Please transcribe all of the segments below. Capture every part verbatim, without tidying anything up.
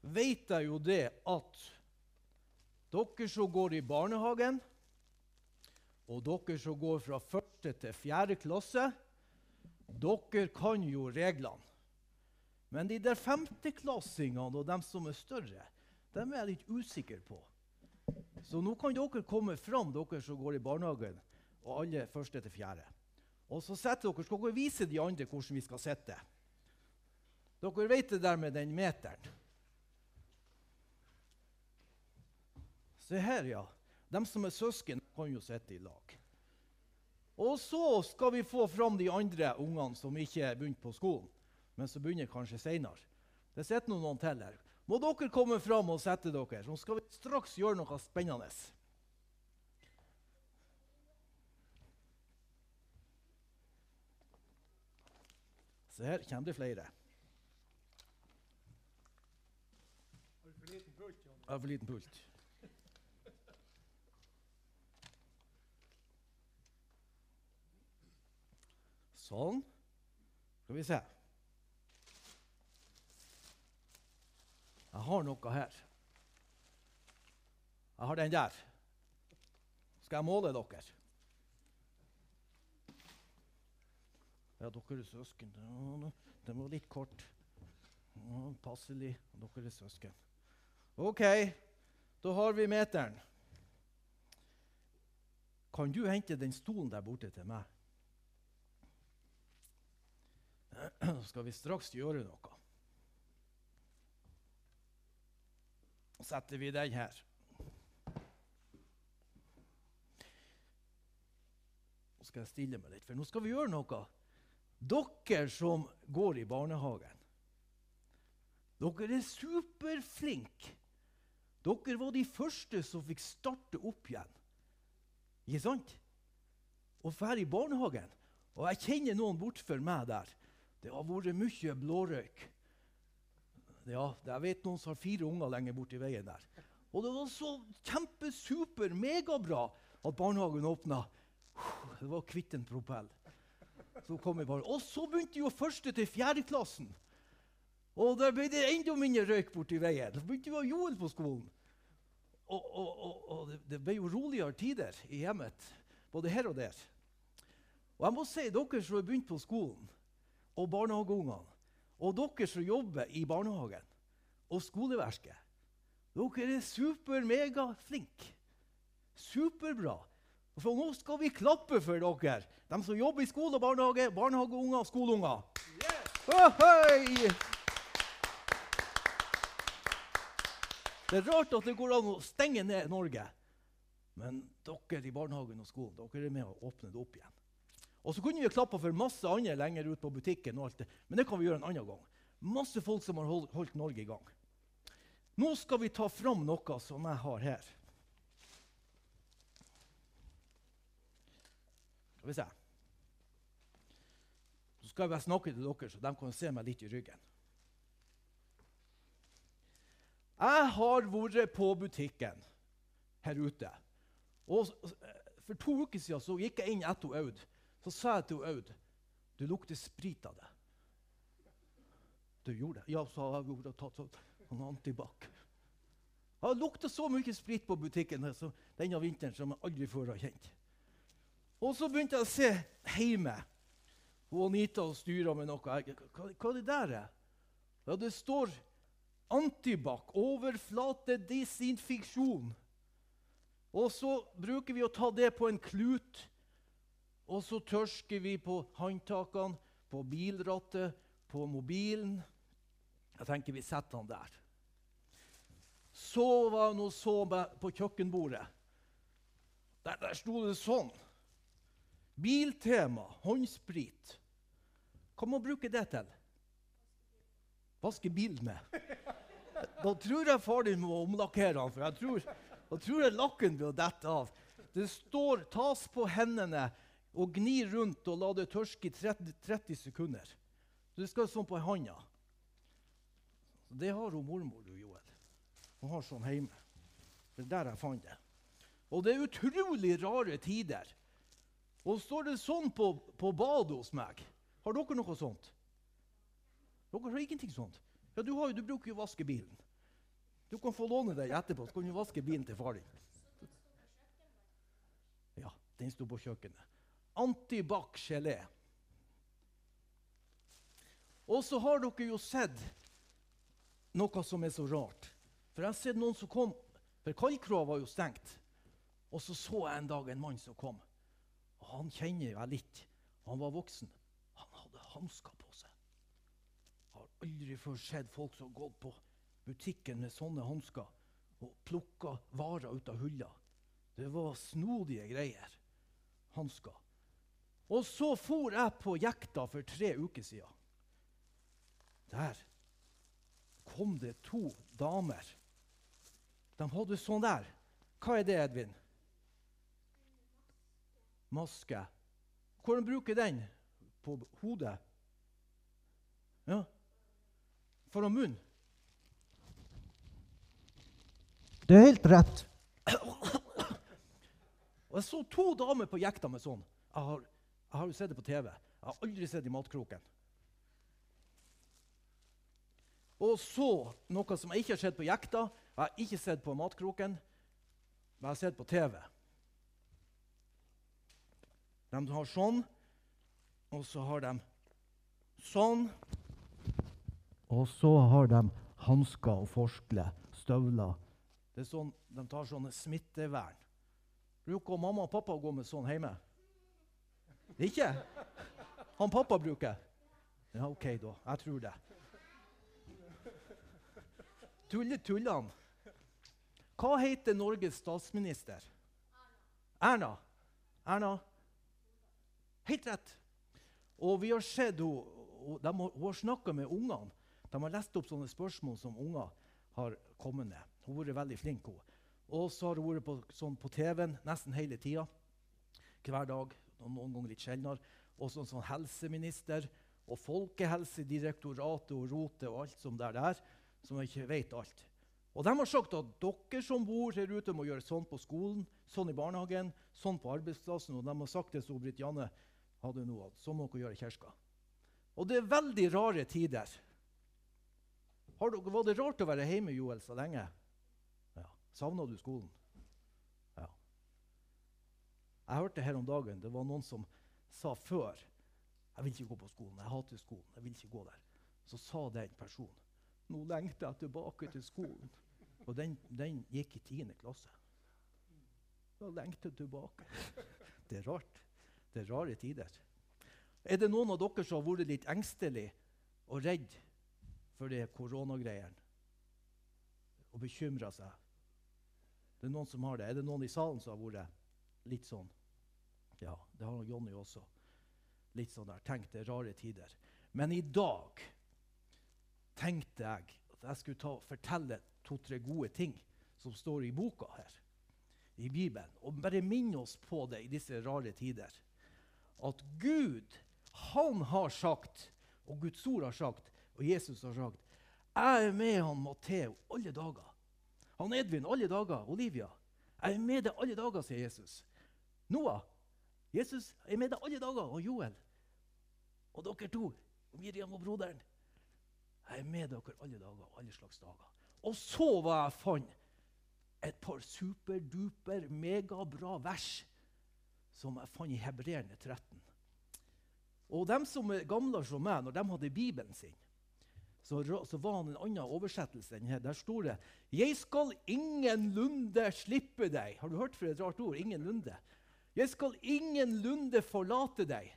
vet jeg jo det at dere som går i barnehagen, og dere som går fra første til fjerde klasse, dere kan jo reglene. Men de der femteklassingene og de som er større, dem er jeg litt usikker på. Så nå kan dere komme fram, dere som går i barnehagen, og alle første til fjerde. Og så setter dere, skal dere vise de andre hvordan vi skal sette. Dere vet det der med den meteren. Se her, ja. De som er søsken kan jo sitte i lag. Og så skal vi få fram de andre ungene som ikke er begynt på skolen, men som begynner kanskje senere. Det sitter noen til her. Må dere komme fram og sette dere. Så skal vi straks gjøre noe spennende. Se her kommer det flere. Har du for liten pult, Jon? Jeg har for liten pult. Sånn. Skal vi se. Jeg har noe her. Jeg har den der. Skal jeg måle dere? Ja, dere er søsken. Den var litt kort. Ja, passelig. Dere er søsken. Ok, da har vi meteren. Kan du hente den stolen der borte til meg? Så skal vi straks gjøre noe. Så setter vi den her. Nå skal jeg stille meg litt, for nå skal vi gjøre noe. Dere som går i barnehagen, dere er superflinke. Dere var de første som fikk starte opp igjen. Ikke sant? Og fær i barnehagen. Og jeg kjenner noen bort for meg der. Det har vært mye blårøyk. Ja, jeg vet noen som har fire unger lenger bort i veien der. Og det var så kjempesuper, megabra at barnehagen åpnet. Det var kvitt en propell. Så kom jeg bare. Og så begynte jo første til fjerde klassen. Og der ble det enda mindre røyk bort i veien. Så begynte vi å Joel på skolen. Og, og, og, og det, det ble jo roligere tider i hjemmet, både her og der. Og jeg må si, dere som har begynt på skolen, og barnehageungene, og dere som jobber i barnehagen, og skoleverket, dere er super, mega flink. Superbra. Og for nå skal vi klappe for dere, de som jobber i skole og barnehage, barnehageunger og skoleunger. Yes! Ohoi! Det er rart at det går an å stenge ned Norge, men dere i barnehagen og skolen, dere er med å åpne det opp igjen. Og så kunne vi klappe for masse andre lenger ut på butikken og alt det, men det kan vi gjøre en annen gang. Masse folk som har holdt, holdt Norge i gang. Nå skal vi ta fram noe som jeg har her. Skal vi se. Så skal jeg bare snakke til dere, så de kan se meg litt i ryggen. Jeg har vært på butikken her ute. Og for to uker siden så gikk jeg inn etter Aud. Så sa jeg til Aud, du lukter sprit av det. Du gjorde det? Ja, så har jeg tatt sånn antibac. Jeg lukter så mye sprit på butikken så denne vinteren som jeg aldri før har kjent. Og så begynte jeg å se hjemme. Og Anita styrer med noe. Hva, hva er det der? Ja, det står antibac, overflate desinfeksjon. Og så bruker vi å ta det på en klut, og så tørsker vi på håndtakene, på bilrattet, på mobilen. Jeg tenker vi setter han der. Så var han og så på kjøkkenbordet. Der, der sto det sånn. Biltema, håndsprit. Hva må man bruke det til? Vaske bilen med. Da tror jeg far din må omlakkere han, for jeg tror, jeg tror jeg lakken vil dette av. Det står, tas på hendene, og gni rundt og la det tørske i tretti, tretti sekunder. Så det skal sånn på hånda. Det har hun mormor, du, Joel. Hun har sånn hjemme. Det er der jeg fant det. Og det er utrolig rare tider. Og står det sånn på, på badet hos meg. Har dere noe sånt? Dere har ingenting sånt. Ja, du, har, du bruker jo å vaske bilen. Du kan få låne deg etterpå, så kan du vaske bilen til far din. Ja, den står på kjøkkenet. Antibac gelé. Og så har dere jo sett noe som er så rart. For jeg har sett noen som kom, for kaldkroa var jo stengt. Og så så jeg en dag en mann som kom. Og han kjenner jeg litt. Han var voksen. Han hadde hansker på seg. Jeg har aldri før sett folk som har gått på butikken med sånne hansker og plukket varer ut av hylla. Det var snodige greier. Hansker. Og så for jeg på jekta for tre uker siden. Der kom det to damer. De hadde sånn der. Hva er det, Edvin? Maske. Hvordan bruker den? På hodet? Ja. Foran munnen? Det er helt rett. Og jeg så to damer på jekta med sånn. Jeg har, jeg har jo sett det på T V. Jeg har aldri sett i matkroken. Og så noe som jeg ikke har sett på jekta. Jeg har ikke sett på matkroken. Men jeg har sett på T V. De har sånn. Og så har de sånn. Og så har de hansker og forskle, støvler. Det er sånn, de tar sånne smittevern. Bruker mamma og pappa å gå med sånn hjemme? Ikke? Han pappa bruker? Ja, ok da. Jeg tror det. Tulle, tullan. Hva heter Norges statsminister? Erna. Erna. Helt rett. Og vi har sett, hun, de har, hun har snakket med ungene. De har lest opp sånne spørsmål som unger har kommet med. Hun har vært veldig flink. Hun. Og så har hun vært på, sånn på T V-en nesten hele tiden. Hver dag, noen ganger litt sjeldnere. Og sånn, sånn helseminister og folkehelsedirektoratet og rote og alt som der der, som jeg ikke vet alt. Og de har sagt at dere som bor her ute må gjøre sånn på skolen, sånn i barnehagen, sånn på arbeidsplassen, og de har sagt det som Britt Janne hadde nå, at sånn må dere gjøre i kirka. Og det er veldig rare tider. Har dere, var det rart å være hjemme, Joel, så lenge? Ja. Savnet du skolen? Ja. Jeg hørte her om dagen, det var noen som sa før, jeg vil ikke gå på skolen, jeg hater skolen, jeg vil ikke gå der. Så sa den personen, nå lengter jeg tilbake til skolen. Og den, den gikk i tiende klasse. Da lengter jeg tilbake. Det er rart. Det er rare tider. Er det noen av dere som har vært litt engstelig og redd for det koronagreiene? Og bekymret seg? Det er noen som har det. Er det noen i salen som har vært litt sånn? Ja, det har Jonny også. Litt sånn der. Tenk, det er rare tider. Men i dag tenkte jeg at jeg skulle ta, fortelle to-tre gode ting som står i boka her, i Bibelen, og bare minne oss på det i disse rare tider. At Gud, han har sagt, og Guds ord har sagt, og Jesus har sagt, jeg er med han Matteo alle dager. Han Edvin alle dager, Olivia. Jeg er med deg alle dager, sier Jesus. Noah, Jesus er med deg alle dager, og Joel. Og dere to, og Miriam og broderen. Jeg er med dere alle dager, alle slags dager. Og så var jeg fant et par superduper, megabra vers som jeg fant i Hebreerne tretten. Og de som er gamle som meg, når de hadde Bibelen sin, så, så var han en annen oversettelse enn her. Der står det, jeg skal ingenlunde slippe deg. Har du hørt for et rart ord? Ingenlunde. Jeg skal ingenlunde forlate deg.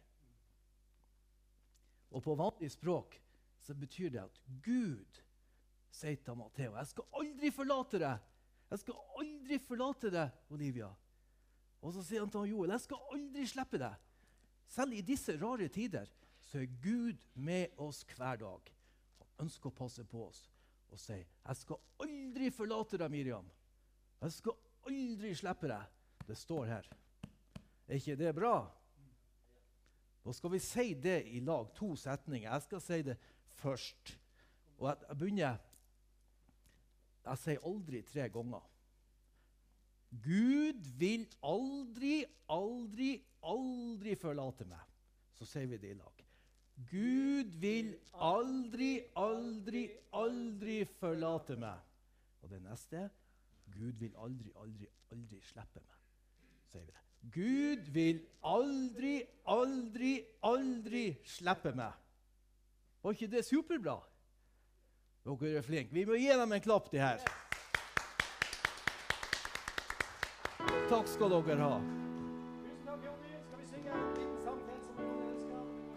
Og på vanlig språk så betyr det at Gud sier til Matteo, jeg skal aldri forlate deg. Jeg skal aldri forlate deg, Olivia. Og så sier han til Joel, jeg skal aldri slippe deg. Selv i disse rare tider, så er Gud med oss hver dag. Han ønsker å passe på oss og si, jeg skal aldri forlate deg, Miriam. Jeg skal aldri slippe deg. Det står her. Er ikke det bra? Da skal vi si det i lag, to setninger. Jeg skal si det først. Og jeg, jeg begynner, jeg sier aldri tre ganger. Gud vil aldri, aldri, aldri forlate meg. Så sier vi det i lag. Gud vil aldri, aldri, aldri forlate meg. Og det neste, Gud vil aldri, aldri, aldri slippe meg. Sier vi det. Gud vil aldri, aldri, aldri slippe meg. Var ikke det superbra? Dere er flinke. Vi må gi dem en klapp, de her. Takk skal dere ha. Tusen takk, Jonny. Skal vi synge